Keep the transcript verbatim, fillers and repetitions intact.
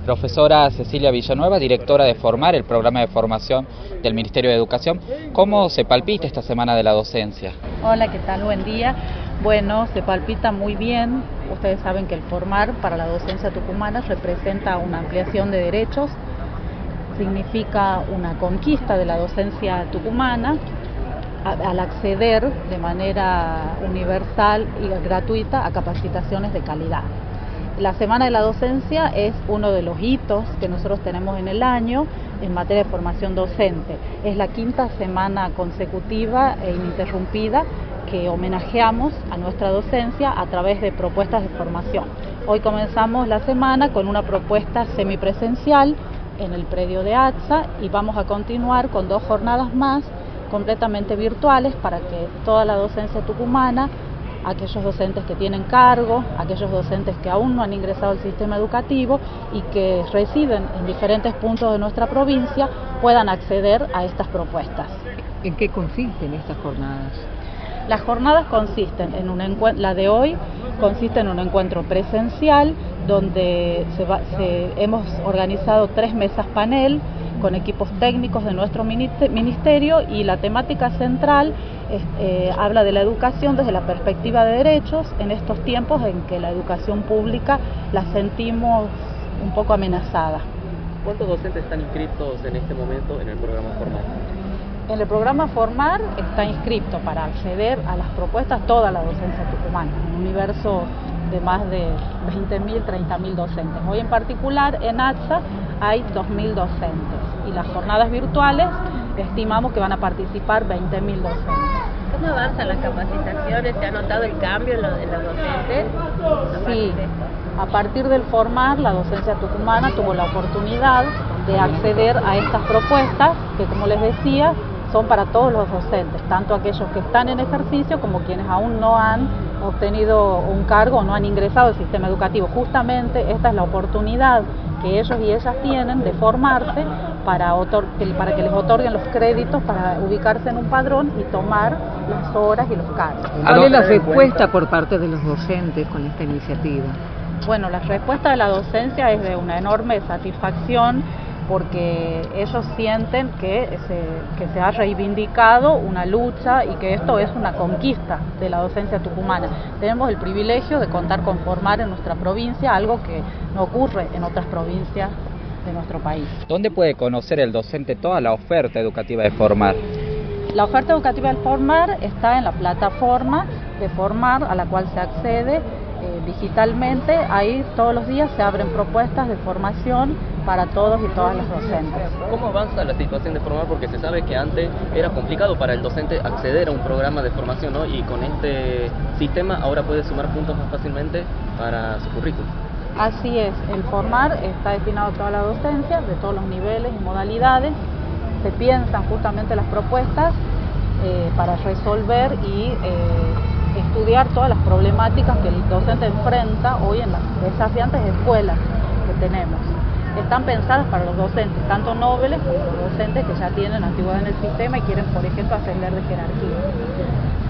Profesora Cecilia Villanueva, directora de Formar, el programa de formación del Ministerio de Educación. ¿Cómo se palpita esta semana de la docencia? Hola, ¿qué tal? Buen día. Bueno, se palpita muy bien. Ustedes saben que el Formar para la docencia tucumana representa una ampliación de derechos, significa una conquista de la docencia tucumana al acceder de manera universal y gratuita a capacitaciones de calidad. La Semana de la Docencia es uno de los hitos que nosotros tenemos en el año en materia de formación docente. Es la quinta semana consecutiva e ininterrumpida que homenajeamos a nuestra docencia a través de propuestas de formación. Hoy comenzamos la semana con una propuesta semipresencial en el predio de A T S A y vamos a continuar con dos jornadas más completamente virtuales para que toda la docencia tucumana, aquellos docentes que tienen cargo, aquellos docentes que aún no han ingresado al sistema educativo y que residen en diferentes puntos de nuestra provincia, puedan acceder a estas propuestas. ¿En qué consisten estas jornadas? Las jornadas consisten en un encuentro, la de hoy consiste en un encuentro presencial donde se va, se, hemos organizado tres mesas panel con equipos técnicos de nuestro ministerio y la temática central es, eh, habla de la educación desde la perspectiva de derechos en estos tiempos en que la educación pública la sentimos un poco amenazada. ¿Cuántos docentes están inscritos en este momento en el programa Formar? En el programa Formar está inscrito para acceder a las propuestas toda la docencia tucumana, un universo de más de veinte mil, treinta mil docentes. Hoy en particular en A T S A hay dos mil docentes y las jornadas virtuales estimamos que van a participar veinte mil docentes. ¿Cómo avanzan las capacitaciones? ¿Se ha notado el cambio en los docentes? Sí, a partir del Formar, la docencia tucumana tuvo la oportunidad de acceder a estas propuestas que, como les decía, son para todos los docentes, tanto aquellos que están en ejercicio como quienes aún no han obtenido un cargo o no han ingresado al sistema educativo. Justamente esta es la oportunidad que ellos y ellas tienen de formarse para, para que les otorguen los créditos para ubicarse en un padrón y tomar las horas y los cargos. ¿Cuál es la respuesta por parte de los docentes con esta iniciativa? Bueno, la respuesta de la docencia es de una enorme satisfacción porque ellos sienten que se, que se ha reivindicado una lucha y que esto es una conquista de la docencia tucumana. Tenemos el privilegio de contar con Formar en nuestra provincia, algo que no ocurre en otras provincias de nuestro país. ¿Dónde puede conocer el docente toda la oferta educativa de Formar? La oferta educativa de Formar está en la plataforma de Formar a la cual se accede eh, digitalmente. Ahí todos los días se abren propuestas de formación para todos y todas las docentes. ¿Cómo avanza la situación de Formar? Porque se sabe que antes era complicado para el docente acceder a un programa de formación, ¿no? Y con este sistema ahora puede sumar puntos más fácilmente para su currículum. Así es, el Formar está destinado a toda la docencia, de todos los niveles y modalidades. Se piensan justamente las propuestas eh, para resolver y eh, estudiar todas las problemáticas que el docente enfrenta hoy en las desafiantes escuelas que tenemos. Están pensadas para los docentes, tanto nobles como los docentes que ya tienen antigüedad en el sistema y quieren, por ejemplo, ascender de jerarquía.